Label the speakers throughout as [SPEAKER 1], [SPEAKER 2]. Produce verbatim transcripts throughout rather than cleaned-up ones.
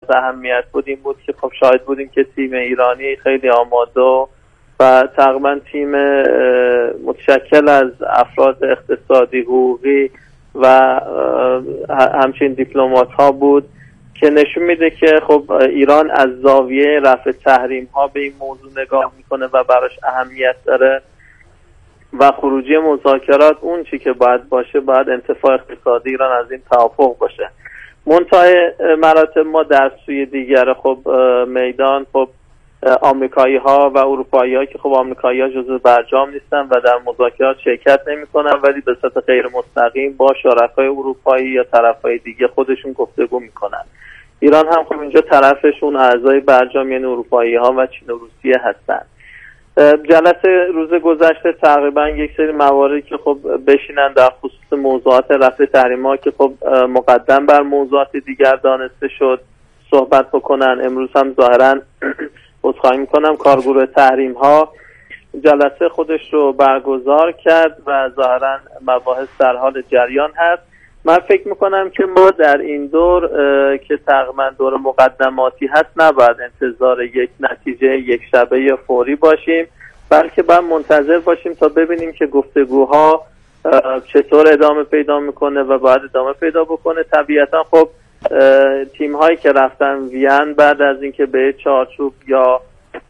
[SPEAKER 1] اهمیت بود این بود که خب شاهد بودیم که تیم ایرانی خیلی آماده و تقریبا تیم متشکل از افراد اقتصادی، حقوقی و همچنین دیپلمات ها بود که نشون میده که خب ایران از زاویه رفع تحریم ها به این موضوع نگاه میکنه و براش اهمیت داره و خروجی مذاکرات اون چی که باید باشه، باید انتفاع اقتصادی ایران از این توافق باشه. منتهای مراتب ما در سوی دیگر خب میدان خب آمریکایی ها و اروپایی ها که خب آمریکایی ها جزو برجام نیستن و در مذاکرات شرکت نمی کنن، ولی به صورت غیر مستقیم با شرکای اروپایی یا طرفای دیگه خودشون گفتگو میکنن. ایران هم خب اینجا طرفشون اعضای برجام یعنی اروپایی ها و چین و روسیه هستن. جلسه روز گذشته تقریبا یک سری مواردی که خب بشینن در خصوص موضوعات رفع تحریم ها که خب مقدم بر موضوعات دیگر دانسته شد صحبت بکنن. امروز هم ظاهرا عذرخواهی میکنم کارگروه تحریم ها جلسه خودش رو برگزار کرد و ظاهرا مباحث در حال جریان هست. من فکر میکنم که ما در این دور که تقریبا دور مقدماتی هست نباید انتظار یک نتیجه یک شبه یا فوری باشیم، بلکه باید منتظر باشیم تا ببینیم که گفتگوها چطور ادامه پیدا میکنه و باید ادامه پیدا بکنه. طبیعتا خب تیم هایی که رفتن وین بعد از اینکه به چارچوب یا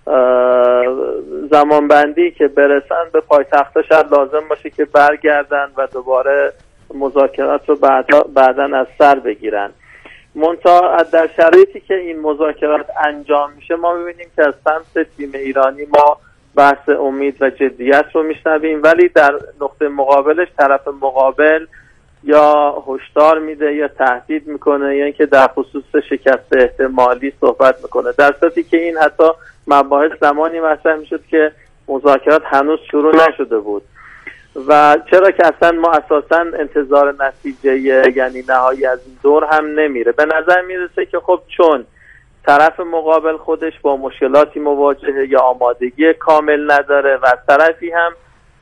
[SPEAKER 1] زمانبندی که برسن به پایتخت‌ها شاید لازم باشه که برگردن و دوباره مذاکرات رو بعدا بعداً از سر بگیرن. منتها در شرایطی که این مذاکرات انجام میشه ما میبینیم که از سمت تیم ایرانی ما بحث امید و جدیت رو میشنویم، ولی در نقطه مقابلش طرف مقابل یا هشدار میده یا تهدید میکنه یا اینکه در خصوص شکست احتمالی صحبت میکنه، در صورتی که این حتی مباحث زمانی مطرح میشد که مذاکرات هنوز شروع نشده بود. و چرا که اصلا ما اساسا انتظار نتیجه یعنی نهایی از این دور هم نمیره. به نظر میرسه که خب چون طرف مقابل خودش با مشکلاتی مواجهه یا آمادگی کامل نداره و از طرفی هم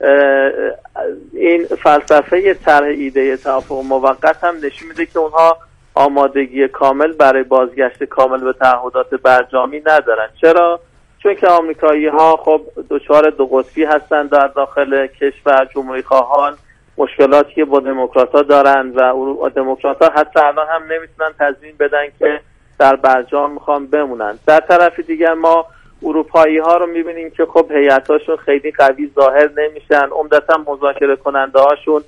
[SPEAKER 1] این فلسفه طرح ایده توافق موقت هم نشون میده که اونها آمادگی کامل برای بازگشت کامل به تعهدات برجامی ندارن. چرا؟ چون که آمریکایی ها خب دچار دو قطبی هستن در داخل کشور، جمهوری خواهان مشکلاتی که با دموکرات ها دارن و دموکرات ها حتی الان هم نمیتونن تضمین بدن که در برجام میخوان بمونن. در طرف دیگر ما اروپایی ها رو میبینیم که خب هیئتاشون خیلی قوی ظاهر نمیشن، عمدتا مذاکره کننده هاشون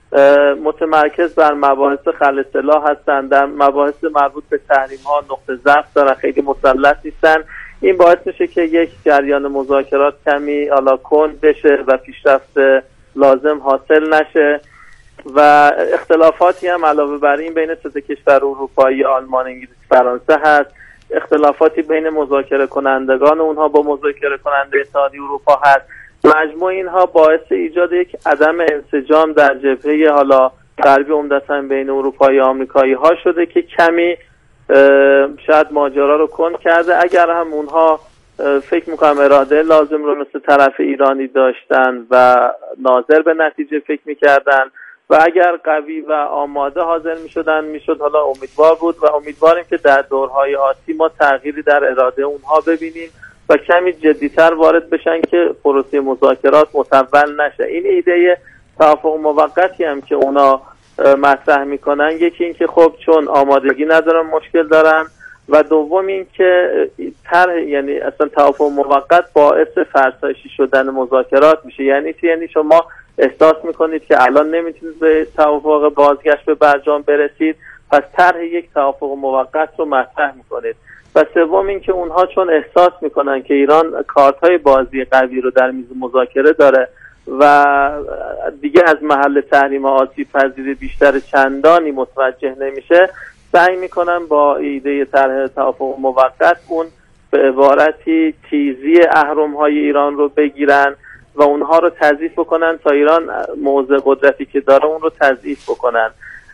[SPEAKER 1] متمرکز بر مباحث خلع سلاح هستن، در مباحث مربوط به تحریم ها نقطه ضعف دارن، خیلی مسلط نیستن. این باعث میشه که یک جریان مذاکرات کمی حالا کند بشه و پیشرفت لازم حاصل نشه و اختلافاتی هم علاوه بر این بین سه کشور اروپایی، آلمان، انگلیس، فرانسه هست. اختلافاتی بین مذاکره کنندگان اونها با مذاکره کننده اتحادیه اروپا هست. مجموع اینها باعث ایجاد یک عدم انسجام در جبهه حالا غربی عمدتاً بین اروپایی و آمریکایی ها شده که کمی شاید ماجرا رو کند کرده. اگر هم اونها فکر میکنم اراده لازم رو مثل طرف ایرانی داشتن و ناظر به نتیجه فکر میکردن و اگر قوی و آماده حاضر میشدن میشد حالا امیدوار بود و امیدواریم که در دورهای آتی ما تغییری در اراده اونها ببینیم و کمی جدیتر وارد بشن که پروسه مذاکرات متول نشه. این ایده توافق موقتی هم که اونا مطرح میکنن، یکی این که خب چون آمادگی ندارن مشکل دارن و دوم این که طرح یعنی اصلا توافق موقت باعث فرسایشی شدن مذاکرات میشه. یعنی چی؟ یعنی شما احساس میکنید که الان نمیتونید به توافق بازگشت به برجام برسید، پس طرح یک توافق موقت رو مطرح میکنید. و سوم این که اونها چون احساس میکنن که ایران کارت‌های بازی قوی رو در میز مذاکره داره و دیگه از محل تحریم آسیب پذیری بیشتر چندانی متوجه نمیشه، سعی میکنن با ایده طرح توافق موقت اون به عبارتی تیزی اهرم‌های ایران رو بگیرن و اونها رو تضعیف بکنن تا ایران موضع قدرتی که داره اون رو تضعیف بکنن.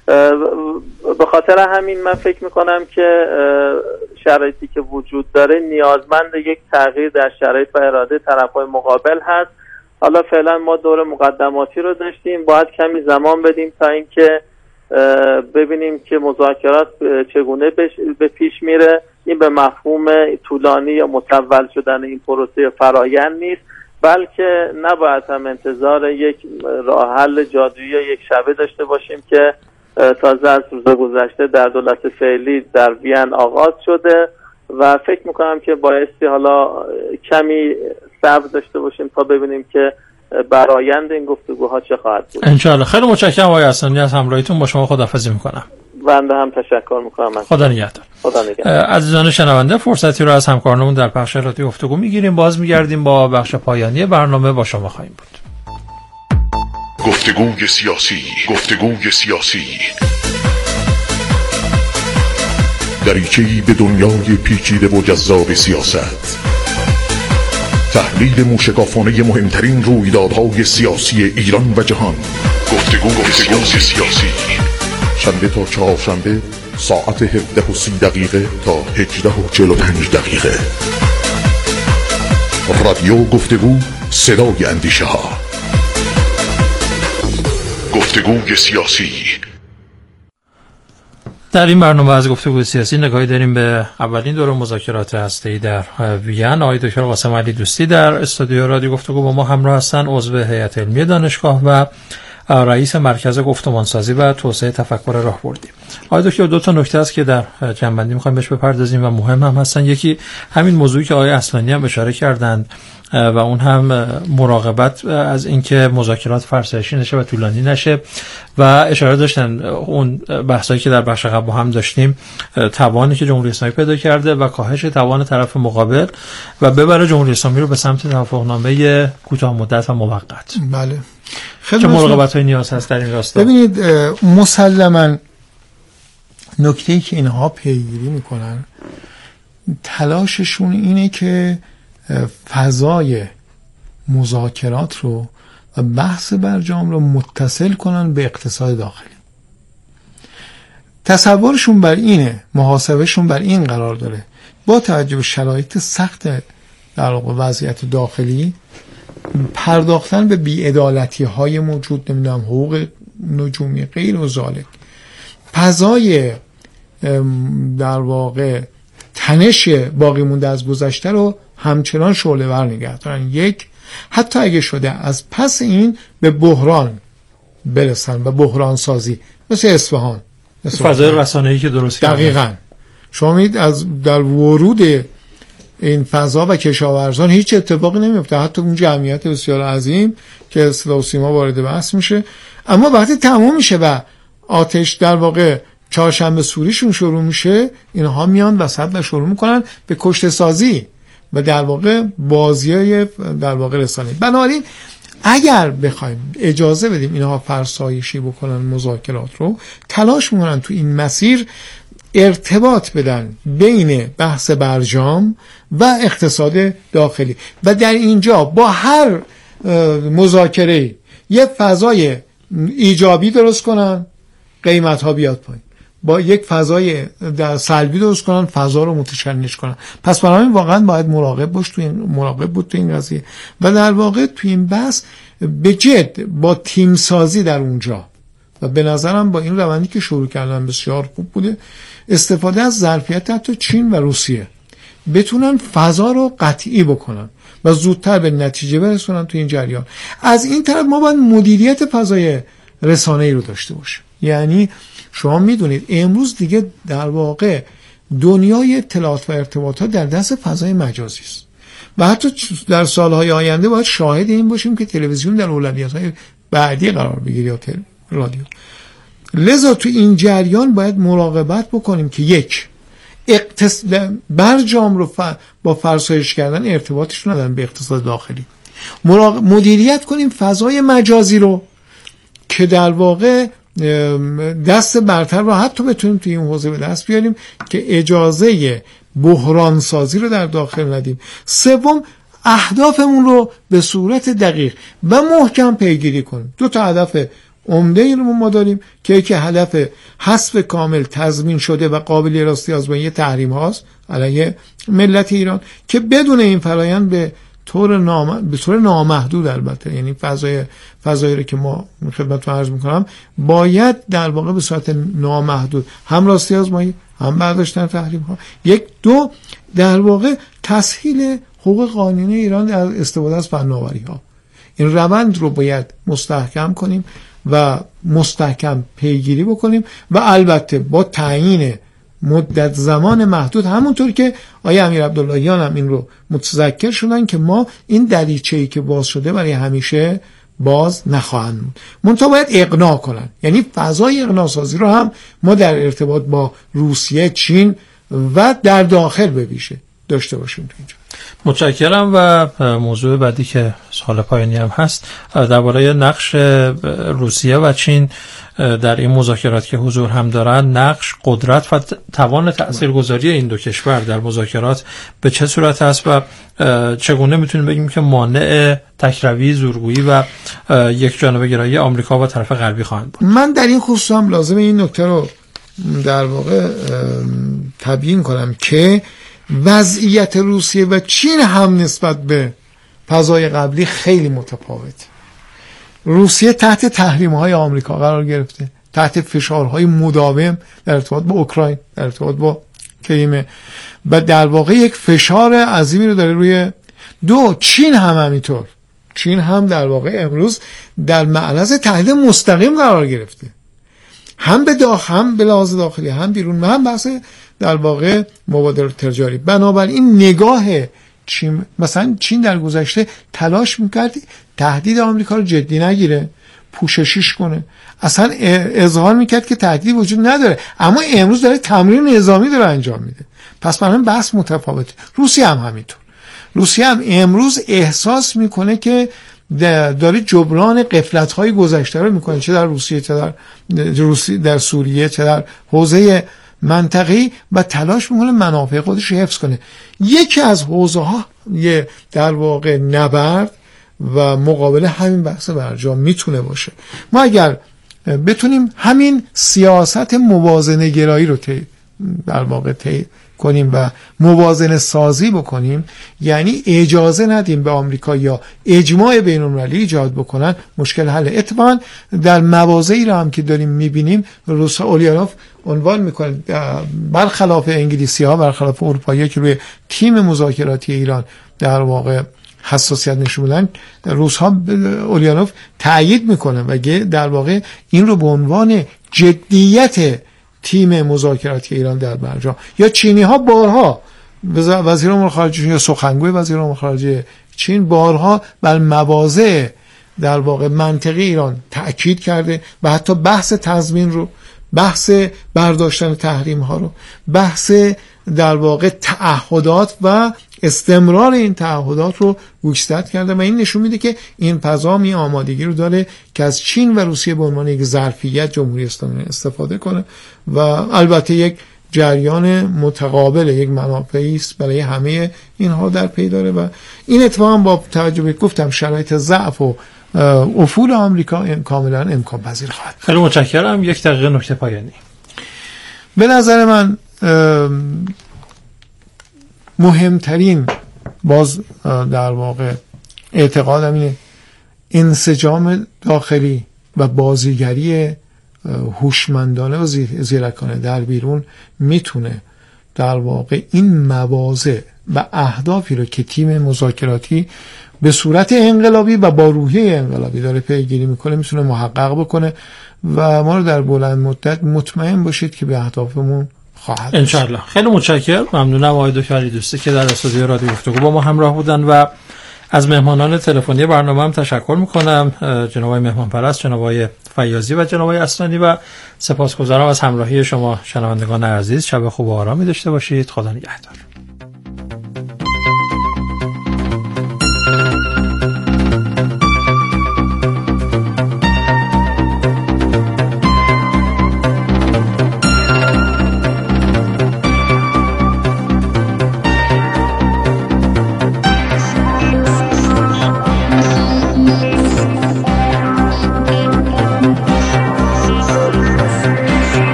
[SPEAKER 1] به خاطر همین من فکر میکنم که شرایطی که وجود داره نیازمند یک تغییر در شرایط و اراده طرف‌های مقابل هست. حالا فعلا ما دور مقدماتی رو داشتیم، باید کمی زمان بدیم تا اینکه ببینیم که مذاکرات چگونه به پیش میره. این به مفهوم طولانی یا مطول شدن این پروسه فرایند نیست، بلکه نباید هم انتظار یک راه حل جادویی یا یک شبه داشته باشیم که تازه از روز گذشته در دولت فعلی در وین آغاز شده و فکر میکنم که بایستی حالا کمی صبر داشته باشیم تا ببینیم که برآیند این گفتگوها چه خواهد بود.
[SPEAKER 2] انشاءالله. خیلی متشکرم آقای حسنی از همراهیتون. با شما خداحافظی میکنم.
[SPEAKER 1] بنده هم تشکر میکنم.
[SPEAKER 2] خدا نگهدار.
[SPEAKER 1] خدا نگهدار.
[SPEAKER 2] عزیزان شنونده، فرصتی رو از همکارانمون در بخش رادیو گفتگو میگیریم. باز میگردیم با بخش پایانی برنامه. با شما خواهیم بود.
[SPEAKER 3] گفتگوی سیاسی، گفتگوی سیاسی، دریچه‌ای به دنیای پیچیده و جذاب سیاست. تحلیل موشکافانه مهمترین رویدادهای سیاسی ایران و جهان. گفتگو گفتگو سیاسی، شنبه تا چهارشنبه ساعت هفده و سی دقیقه تا هجده و چهل و پنج دقیقه. رادیو گفتگو، صدای اندیشه ها. گفتگوی سیاسی.
[SPEAKER 2] در این برنامه از گفتگوی سیاسی نگاهی داریم به اولین دور مذاکرات هسته‌ای در وین. آقای دکتر قاسم علی دوستی در استودیو رادیو گفتگو با ما همراه هستند، عضو هیئت علمی دانشگاه و رئیس مرکز گفتمانسازی و توسعه تفکر راهبردی. آقای دکتر، دو تا نکته است که در جنبندی می‌خوایم بهش بپردازیم و مهم هم هستن. یکی همین موضوعی که آقای اصلانی هم اشاره کردند و اون هم مراقبت از اینکه مذاکرات فرسایشی نشه و طولانی نشه و اشاره داشتن اون بحثایی که در بخش قبل با هم داشتیم، توانی که جمهوری اسلامی پیدا کرده و کاهش توان طرف مقابل و ببره جمهوری اسلامی رو به سمت توافقنامه کوتاه مدت و موقت.
[SPEAKER 4] بله.
[SPEAKER 2] چه مراقبت‌های نیاز هست در این راستا؟
[SPEAKER 4] ببینید، مسلماً نکته‌ای که اینها پیگیری میکنن تلاششون اینه که فضای مذاکرات رو و بحث برجام رو متصل کنن به اقتصاد داخلی. تصورشون بر اینه، محاسبهشون بر این قرار داره با توجه به شرایط سخت در واقع وضعیت داخلی پرداختن به بی‌عدالتی های موجود، نمیدونم حقوق نجومی غیر و ذالک، فضای در واقع تنش باقی مونده از گذشته رو همچنان شعله ور نگه دارن. یک، حتی اگه شده از پس این به بحران برسن و بحران سازی، مثل اصفهان،
[SPEAKER 2] فضای رسانه‌ای که درست کردن.
[SPEAKER 4] دقیقاً شما می‌بینید از در ورود این فضا و کشاورزان هیچ اتفاقی نمیفته، حتی اون جمعیت بسیار عظیم که صدا و سیما وارد بحث میشه، اما وقتی تموم میشه و آتش در واقع چهارشنبه سوریشون شروع میشه، اینها میان وسط و شروع میکنن به کشته سازی و در واقع بازیای در واقع رسانه‌ای. بنابراین اگر بخوایم اجازه بدیم اینها فرسایشی بکنن مذاکرات رو، تلاش میکنن تو این مسیر ارتباط بدن بین بحث برجام و اقتصاد داخلی و در اینجا با هر مذاکره یه فضای ایجابی درست کنن، قیمت ها بیاد پایین، با یک فضای در سلبی درست کنن، فضا رو متشنج کنن. پس برای واقعا باید مراقب باش تو این مراقب بود تو این قضیه و در واقع تو این بحث به جد با تیم سازی در اونجا و به نظرم با این روندی که شروع کردن بسیار خوب بوده، استفاده از ظرفیت حتی چین و روسیه بتونن فضا رو قطعی بکنن و زودتر به نتیجه برسونن تو این جریان. از این طرف ما باید مدیریت فضای رسانه‌ای رو داشته باشیم. یعنی شما میدونید امروز دیگه در واقع دنیای اطلاعات و ارتباطات در دست فضای مجازی است و حتی در سالهای آینده باید شاهد این باشیم که تلویزیون در اولویت‌های بعدی قرار بگیره یا رادیو. لذا تو این جریان باید مراقبت بکنیم که یک، اقتص... برجام رو ف... با فرسایش کردن ارتباطش ندارن به اقتصاد داخلی، مراق... مدیریت کنیم فضای مجازی رو که در واقع دست برتر رو حتی بتونیم توی این حوزه به دست بیاریم که اجازه بحران سازی رو در داخل ندیم. سوم، اهدافمون رو به صورت دقیق و محکم پیگیری کنیم. دو تا هدف عمده این رو ما داریم که یکی هدف حذف کامل تضمین شده و قابل راستی آزمایی تحریم هاست علیه ملت ایران که بدون این فرایند به طور نام... به طور نامحدود البته، یعنی فضای فضایی رو که ما خدمتتون عرض میکنم باید در واقع به صورت نامحدود هم راستی آزمایی هم برداشتن تحریم ها، یک دو در واقع تسهیل حقوق قانونی ایران در استفاده از فناوری ها. این روند رو باید مستحکم کنیم و مستحکم پیگیری بکنیم و البته با تعیین مدت زمان محدود، همونطور که آیه امیر عبداللهیان هم این رو متذکر شدن که ما این دریچه‌ای که باز شده برای همیشه باز نخواهند بود. منتها باید اقناع کنن، یعنی فضای اقناع سازی رو هم ما در ارتباط با روسیه، چین و در داخل به ویژه داشته باشیم. اینجا
[SPEAKER 2] متشکرم. و موضوع بعدی که سوال پایانی هم هست درباره نقش روسیه و چین در این مذاکرات که حضور هم دارن، نقش، قدرت و توان تاثیرگذاری این دو کشور در مذاکرات به چه صورت است و چگونه میتونیم بگیم که مانع تکروی، زورگویی و یک جانبه گرایی آمریکا و طرف غربی خواهند بود؟
[SPEAKER 4] من در این خصوص هم لازم این نکته رو در واقع تبیین کنم که وضعیت روسیه و چین هم نسبت به فضای قبلی خیلی متفاوته. روسیه تحت تحریم‌های آمریکا قرار گرفته، تحت فشارهای مداوم در ارتباط با اوکراین، در ارتباط با کریمه و در واقع یک فشار عظیمی رو داره روی دو. چین هم همینطور، چین هم در واقع امروز در معرض تهدید مستقیم قرار گرفته، هم به داخل، هم به لحاظ داخلی، هم بیرون، هم بحث در واقع مبادله تجاری. بنابراین نگاه چین، مثلا چین در گذشته تلاش میکرد تهدید آمریکا رو جدی نگیره، پوششیش کنه، اصلا اظهار میکرد که تهدیدی وجود نداره، اما امروز داره تمرین نظامی داره انجام میده. پس برای بحث متفاوته. روسیه هم همینطور. روسیه هم امروز احساس میکنه که داره جبران غفلت‌های گذشته رو میکنه، چه در روسیه، چه در روسیه، در سوریه، چه در حوزه منطقه‌ای، و تلاش میکنه منافع خودش رو حفظ کنه. یکی از حوزه ها یه در واقع نبرد و مقابله همین بحث برجام میتونه باشه. ما اگر بتونیم همین سیاست موازنه گرایی رو طی در واقع طی کنیم و موازنه سازی بکنیم، یعنی اجازه ندیم به آمریکا یا اجماع بین‌المللی ایجاد بکنن، مشکل حل. اتفاقا در مواضعی رو هم که داریم میبینیم روسا اولیانوف عنوان میکنه، برخلاف انگلیسی ها، برخلاف اروپایی که روی تیم مذاکراتی ایران در واقع حساسیت نشون میدن، روس ها اولیانوف تأیید میکنه و در واقع این رو به عنوان جدیت تیم مذاکراتی ایران در برجام. یا چینی ها بارها، وزیر امور خارجه یا سخنگوی وزیر امور خارجه چین بارها بر مواضع در واقع منطقی ایران تأکید کرده و حتی بحث تضمین رو، بحث برداشتن تحریم ها رو، بحث در واقع تعهدات و استمرار این تعهدات رو گوشزد کرده و این نشون میده که این فضا آمادگی رو داره که از چین و روسیه به عنوان یک ظرفیت جمهوری اسلامی استفاده کنه و البته یک جریان متقابل، یک منافعی است برای همه اینها در پی داره و این اتفاقا با توجه به گفتم شرایط ضعف و افول آمریکا کاملا امکان پذیر خواهد.
[SPEAKER 2] خیلی متشکرم. یک دقیقه نکته پایانی.
[SPEAKER 4] به نظر من مهمترین باز در واقع اعتقادم اینه انسجام داخلی و بازیگری هوشمندانه و زیرکانه در بیرون میتونه در واقع این مواضع و اهدافی رو که تیم مذاکراتی به صورت انقلابی و با روحیه انقلابی داره پیگیری میکنه میتونه محقق بکنه و ما رو در بلند مدت مطمئن باشید که به اهدافمون خواهد
[SPEAKER 2] ان شاء الله. خیلی متشکرم. ممنونم آقای دکتر علی دوستی که در استودیو رادیو گفتگو با ما همراه بودن و از مهمانان تلفنی برنامه هم تشکر میکنم، جناب آقای مهمان پرست، جناب آقای فیاضی و جناب آقای اصلانی، و سپاسگزارم از همراهی شما شنوندگان عزیز. شب خوب و آرامی داشته باشید. خدا نگهدار.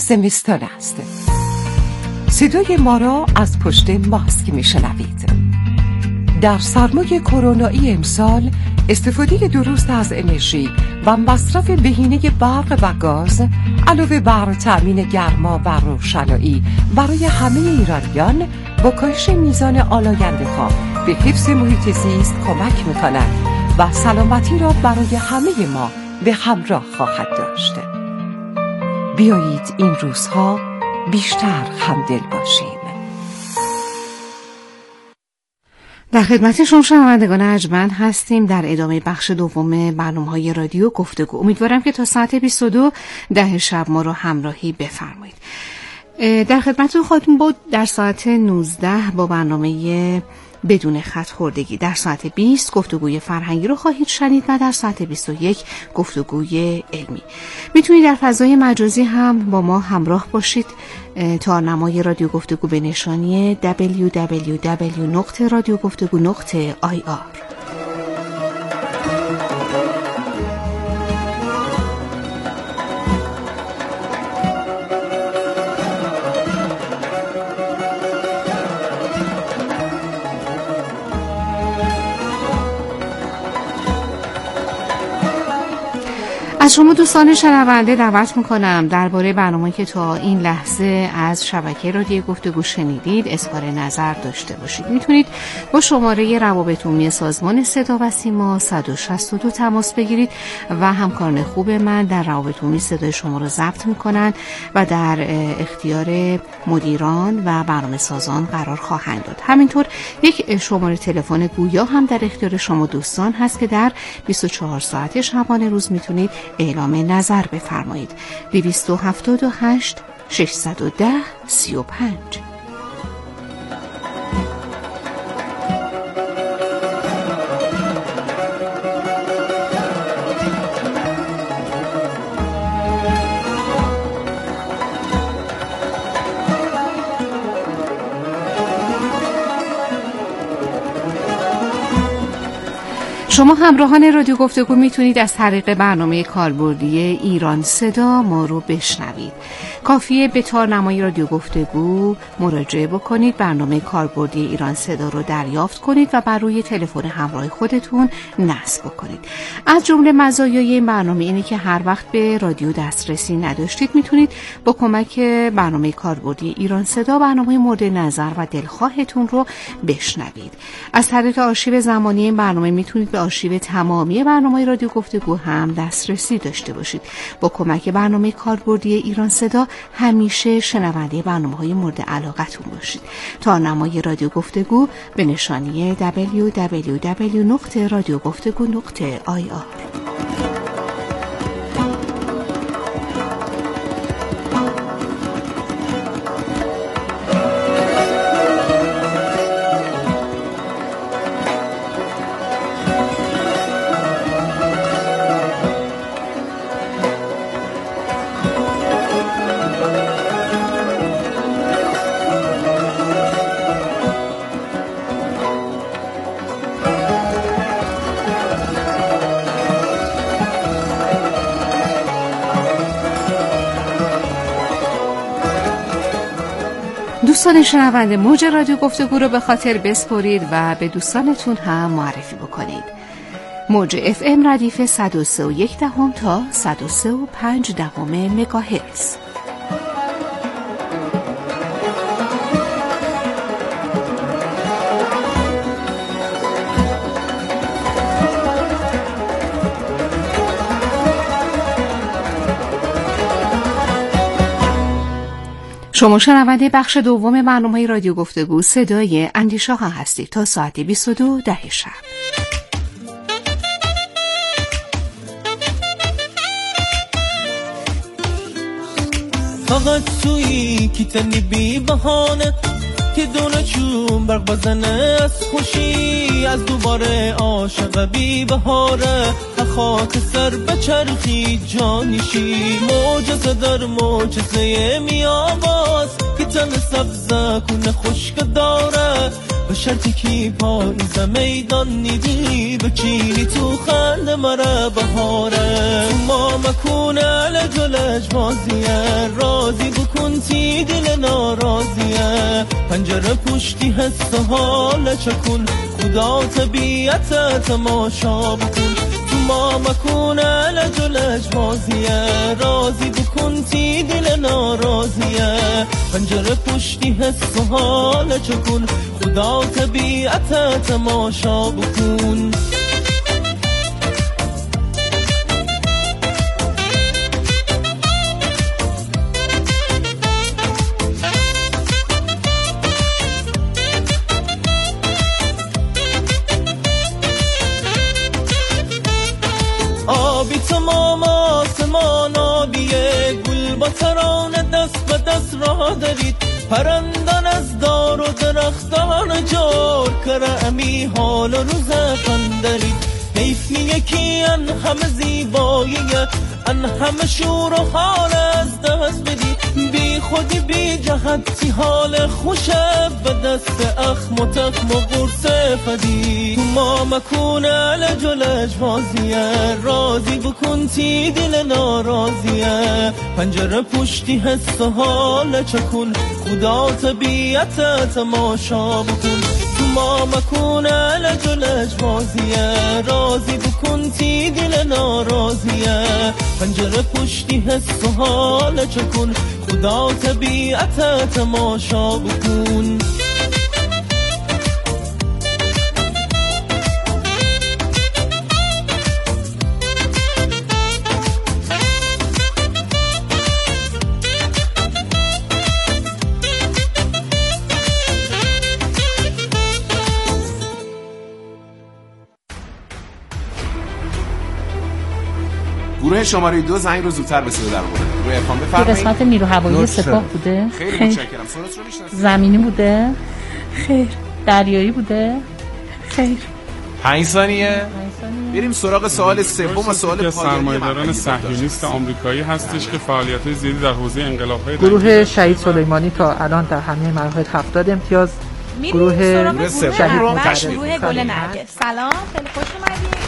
[SPEAKER 5] زمستان است. صدای ما را از پشت ماسک میشنوید. در سرمای کرونایی امسال استفاده درست از انرژی و مصرف بهینه برق و گاز علاوه بر تأمین گرما و روشنایی برای همه ایرانیان با کاهش میزان آلاینده‌ها به حفظ محیط زیست کمک می‌کند و سلامتی را برای همه ما به همراه خواهد داشت. بیایید این روزها بیشتر همدل باشیم. در خدمت شما شنوندگان ارجمند هستیم در ادامه بخش دوم برنامه‌های رادیو گفتگو. امیدوارم که تا ساعت بیست و دو ده شب ما رو همراهی بفرمایید. در خدمتتون خواهیم بود در ساعت نوزده با برنامه بدون خط خوردگی، در ساعت بیست گفتگوی فرهنگی رو خواهید شنید و در ساعت بیست و یک گفتگوی علمی. میتونید در فضای مجازی هم با ما همراه باشید. تارنمای رادیو گفتگو به نشانی دبلیو دبلیو دبلیو دات رادیو گفتگو دات آی آر. از شما دوستان شنونده دعوت میکنم درباره برنامه‌ای که تا این لحظه از شبکه رادیو گفتگو شنیدید اظهار نظر داشته باشید. میتونید با شماره روابط عمومی سازمان صدا و سیما صد و شصت و دو تماس بگیرید و همکاران خوب من در روابط عمومی صدای شما رو ضبط میکنن و در اختیار مدیران و برنامه سازان قرار خواهند داد. همینطور یک شماره تلفن گویا هم در اختیار شما دوستان هست که در بیست و چهار ساعت شبانه روز میتونید اعلام نظر بفرمایید. دویست و هفتاد و هشت ششصد و ده سی و پنج. شما همراهان رادیو گفتگو میتونید از طریق برنامه کاربردی ایران صدا ما رو بشنوید. کافیه به تارنمای رادیو گفتگو مراجعه بکنید، برنامه کاربردی ایران صدا رو دریافت کنید و بر روی تلفن همراه خودتون نصب بکنید. از جمله مزایای این برنامه اینه که هر وقت به رادیو دسترسی نداشتید میتونید با کمک برنامه کاربردی ایران صدا برنامه مورد نظر و دلخواهتون رو بشنوید. از طریق آرشیو زمانی این برنامه میتونید به آرشیو تمامی برنامه رادیو گفتگو هم دسترسی داشته باشید. با کمک برنامه کاربردی ایران صدا همیشه شنونده برنامه‌های مورد علاقتون باشید. تارنمای رادیو گفتگو به نشانی دبلیو دبلیو دبلیو دات رادیو گفتگو دات آی آر. دوستان شنونده، موج رادیو گفتگو رو به خاطر بسپرید و به دوستانتون هم معرفی بکنید. موج اف ام ردیف صد و سه و یک دهم تا صد و سه و پنج دهم مگاهرتز. شما شنونده بخش دوم برنامه رادیو گفتگو صدای اندیشه ها هستید تا ساعت بیست و دو ده شب.
[SPEAKER 6] فقط تویی که تنی بی بهانه که دونه چون برق بزنه از خوشی، از دوباره عاشق بی بهاره خاک سر به چرخی جانشی. معجزه در معجزه می آواز که تن سبزه کنه خشک داره، به شرطی کی پاییز میدان نیدی بچینی تو خند مرا بهاره تو ما مکونه لجلج بازیه رازی بکن تی دل نارازیه پنجره پشتی حس حال چکن خدا طبیعت تماشا بکن تو ما مکونه لجلج بازیه رازی بکن تی دل نارازیه پنجره پشتی حس حال چکن خدا طبیعت تماشا بکن آبی تمام آسمان آبیه گل با ترانه دست به دست راه دارید پرندان از دار و درختان جور کرمی حال و روز فندرید حیف یکی ان همه زیباییه ان همه شور و حال از دست بدید بی خودی بی جهتی حال خوشه به دست اخم و تخم و قرص فدی ما مکونه لجلج بازیه رازی بکن تی دل نارازیه پنجره پشتی حس حال چکن خدا طبیعت تماشا بکن ما مکونه لجلج بازیه رازی بکن تی دل نارازیه پنجره پشتی حس و حال چکن خدا طبیعت تماشا بکن
[SPEAKER 7] گروه شماره دو زنگ رو زودتر به صدا در آورد. گروه افام بفرمایید.
[SPEAKER 8] قسمت نیرو هوایی سپاه بوده؟
[SPEAKER 7] خیلی متشکرم. سرعت رو میشناسید؟
[SPEAKER 8] زمینی بوده؟
[SPEAKER 9] خیر.
[SPEAKER 8] دریایی بوده؟
[SPEAKER 9] خیر.
[SPEAKER 7] پنج ثانیه. بریم سراغ سوال سوم و سوال پایانی.
[SPEAKER 10] سرمایه‌داران صهیونیست آمریکایی هستش که فعالیت‌های زیادی در حوزه انقلاب‌های
[SPEAKER 11] گروه شهید سلیمانی تا الان در همه مراحل هفتاد امتیاز.
[SPEAKER 9] گروه
[SPEAKER 11] گروه
[SPEAKER 9] سوم گروه گل نرگس. سلام، خیلی خوش اومدید.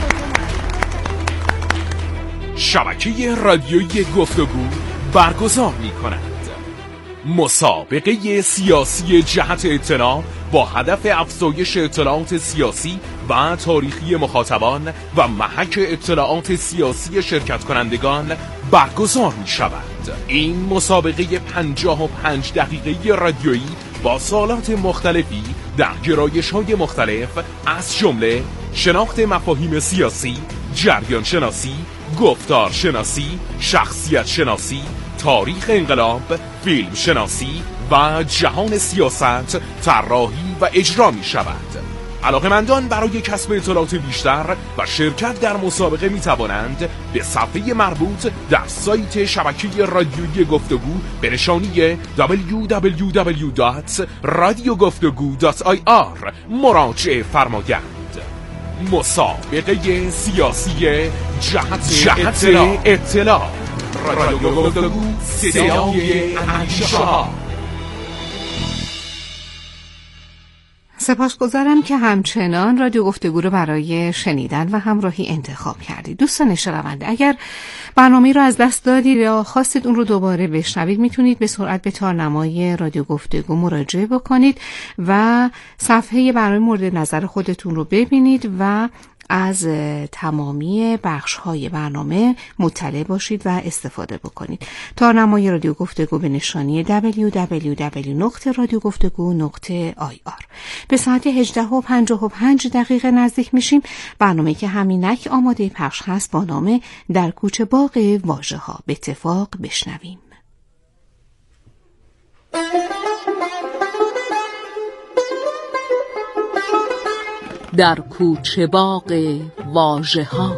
[SPEAKER 3] شبکه رادیویی گفتگو برگزار می‌کند مسابقه سیاسی جهت اطلاع با هدف افزایش اطلاعات سیاسی و تاریخی مخاطبان و محک اطلاعات سیاسی شرکت کنندگان برگزار می شود. این مسابقه پنجاه و پنج دقیقه رادیویی با سوالات مختلفی در گرایش‌های مختلف از جمله شناخت مفاهیم سیاسی، جریان شناسی، گفتار شناسی، شخصیت شناسی، تاریخ انقلاب، فیلم شناسی و جهان سیاست طراحی و اجرا می شود. علاقه‌مندان برای کسب اطلاعات بیشتر و شرکت در مسابقه می توانند به صفحه مربوط در سایت شبکه رادیویی گفتگو به نشانی دبلیو دبلیو دبلیو دات رادیو گفتگو دات آی آر مراجعه فرمایند. مسابقه سیاسی جهت, جهت اطلاع, اطلاع. رادیو گفتگو صدای اندیشه‌ها.
[SPEAKER 5] سپاسگزارم که همچنان رادیو گفتگو رو برای شنیدن و همراهی انتخاب کردید. دوستان شنونده، اگر برنامه رو از دست دادید یا خواستید اون رو دوباره بشنوید، میتونید به سرعت به تارنمای رادیو گفتگو مراجعه بکنید و صفحه برنامه مورد نظر خودتون رو ببینید و از تمامی بخش‌های برنامه مطلع باشید و استفاده بکنید. تارنمای رادیو گفتگو به نشانی دبلیو دبلیو دبلیو دات رادیو گفتگو دات آی آر. به ساعت هجده و پنجاه و پنج دقیقه نزدیک میشیم. برنامه که همینک آماده پخش هست با نام در کوچه باغ واژه‌ها. به اتفاق بشنویم.
[SPEAKER 8] در کوچه باغ واژه‌ها.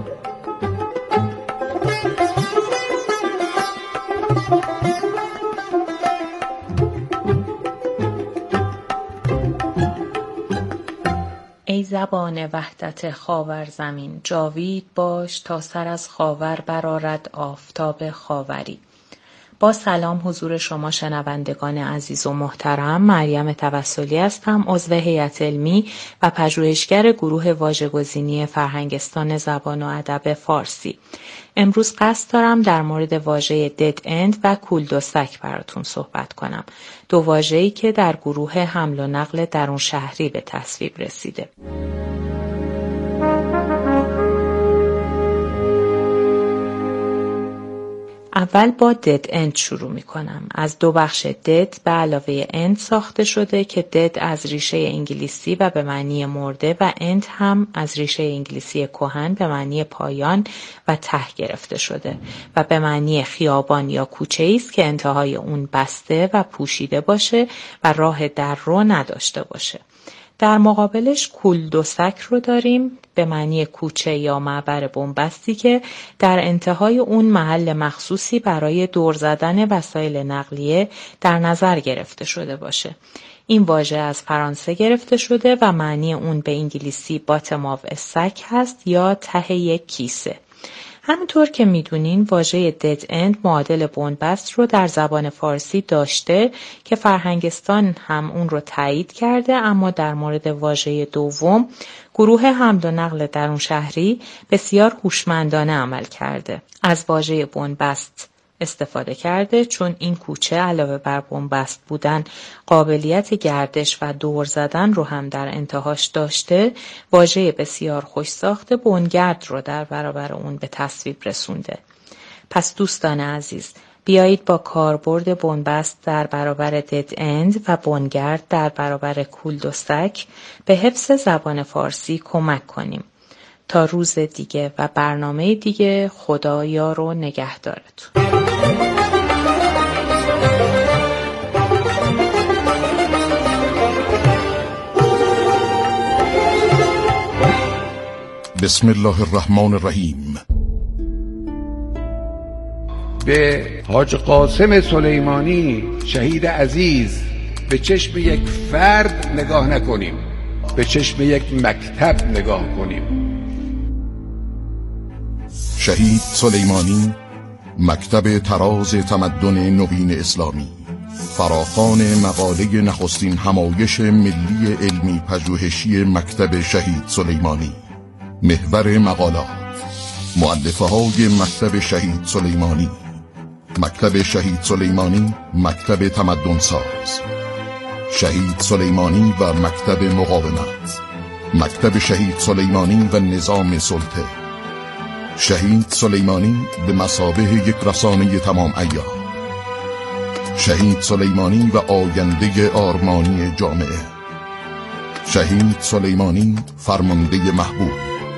[SPEAKER 12] ای زبان وحدت خاور زمین، جاوید باش تا سر از خاور برآرد آفتاب خاوری. با سلام حضور شما شنوندگان عزیز و محترم، مریم توسلی هستم، عضو هیئت علمی و پژوهشگر گروه واژه‌گزینی فرهنگستان زبان و ادب فارسی. امروز قصد دارم در مورد واژه دد اند و کولدوسک براتون صحبت کنم. دو واژه‌ای که در گروه حمل و نقل درون شهری به تصویب رسیده. اول با دد اند شروع می کنم. از دو بخش دد به علاوه اند ساخته شده که دد از ریشه انگلیسی و به معنی مرده و اند هم از ریشه انگلیسی کهن به معنی پایان و ته گرفته شده و به معنی خیابان یا کوچه‌ای است که انتهای اون بسته و پوشیده باشه و راه در رو نداشته باشه. در مقابلش کولدوسک رو داریم به معنی کوچه یا معبر بنبستی که در انتهای اون محل مخصوصی برای دور زدن وسایل نقلیه در نظر گرفته شده باشه. این واژه از فرانسه گرفته شده و معنی اون به انگلیسی باتم آف سک هست یا ته یک کیسه. همونطور که میدونین واژه دد اند معادل بنبست رو در زبان فارسی داشته که فرهنگستان هم اون رو تایید کرده، اما در مورد واژه دوم گروه حمل و نقل درون شهری بسیار هوشمندانه عمل کرده. از واژه بنبست استفاده کرده چون این کوچه علاوه بر بنبست بودن قابلیت گردش و دور زدن رو هم در انتهاش داشته. واژه بسیار خوش ساخته بنگرد رو در برابر اون به تصویب رسونده. پس دوستان عزیز، بیایید با کاربرد بنبست در برابر دد اند و بنگرد در برابر کولدوسک به حفظ زبان فارسی کمک کنیم. تا روز دیگه و برنامه دیگه، خدا یار و نگهدارتون.
[SPEAKER 3] بسم الله الرحمن الرحیم.
[SPEAKER 13] به حاج قاسم سلیمانی شهید عزیز به چشم یک فرد نگاه نکنیم، به چشم یک مکتب نگاه کنیم.
[SPEAKER 3] شهید سلیمانی، مکتب تراز تمدن نوین اسلامی، فراخوان مقاله نخستین همایش ملی علمی پژوهشی مکتب شهید سلیمانی. محور مقالات، مؤلفه های مکتب شهید سلیمانی. مکتب شهید سلیمانی مکتب تمدن ساز. شهید سلیمانی و مکتب مقاومت. مکتب شهید سلیمانی و نظام سلطه. شهید سلیمانی به مثابه یک رسانه تمام عیار. شهید سلیمانی و آینده آرمانی جامعه. شهید سلیمانی فرمانده محبوب.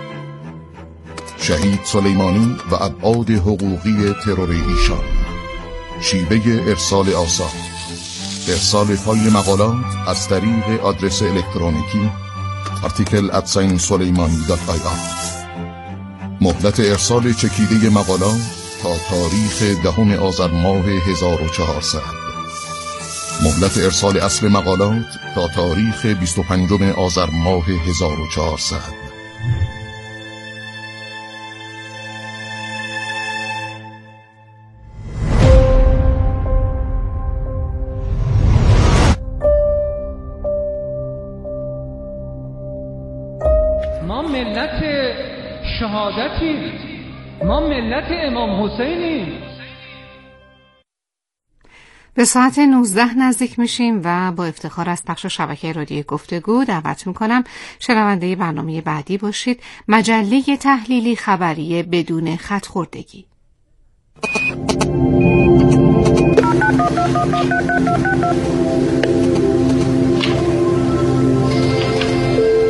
[SPEAKER 3] شهید سلیمانی و ابعاد حقوقی ترور ایشان. شیوه ارسال آثار. ارسال فایل مقالات از طریق آدرس الکترونیکی article at suleimani dot i r. مهلت ارسال چکیده مقالات تا تاریخ دهم آذر ماه هزار و چهارصد. مهلت ارسال اصل مقالات تا تاریخ بیست و پنجم آذر ماه هزار و چهارصد.
[SPEAKER 14] ما ملت شهادتیم، ما ملت امام حسینیم.
[SPEAKER 5] به ساعت نوزده نزدیک میشیم و با افتخار از پخش شبکه رادیو گفتگو دعوت میکنم شنونده برنامه بعدی باشید. مجله تحلیلی خبری بدون خط خوردگی.